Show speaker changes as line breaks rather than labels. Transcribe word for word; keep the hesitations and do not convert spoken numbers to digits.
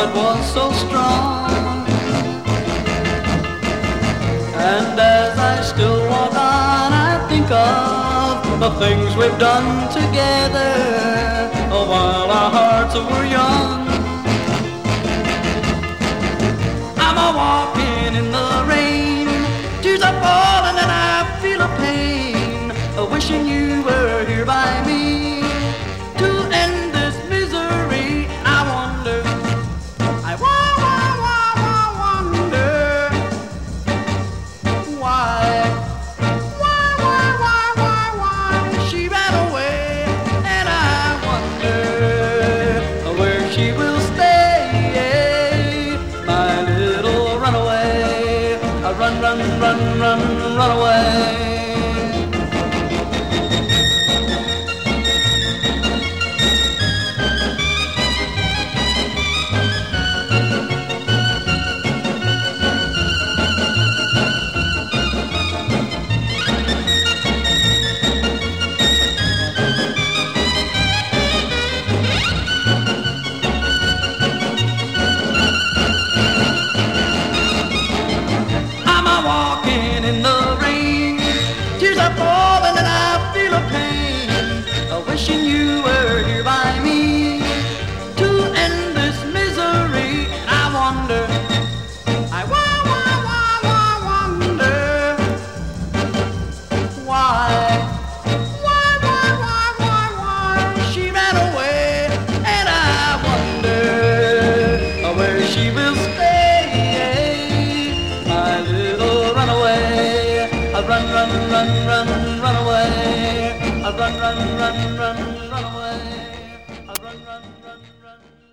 heart was so strong. And as I still walk on, I think of the things we've done together while our hearts were young. I'm a walking in the rain, tears are falling and I feel a pain, wishing you were here by me to end this misery. I wonder, I wa- wa- wa- wa- wonder why, why, why, why, why, why she ran away, and I wonder where she will stay, my little runaway. Run, run, run, run, run away. Walking in the rain, tears are falling and I feel a pain, wishing you were here by me to end this misery. I wonder, I wa- wa- wa- wa- wonder why, why, why, why, why, why she ran away, and I wonder where she will stay. Run, run, run, run, run away. Run, run, run, run, run away. Run, run, run, run.